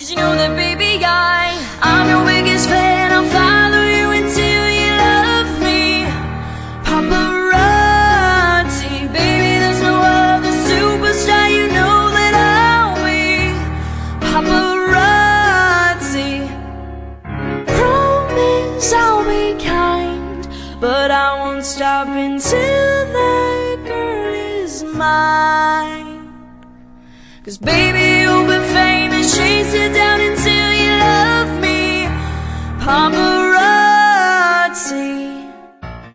you know that, baby, I'm your biggest fan. I'll follow you until you love me. Paparazzi, baby, there's no other superstar. You know that I'll be paparazzi. Promise I'll be kind, but I won't stop until that girl is mine. 'Cause baby,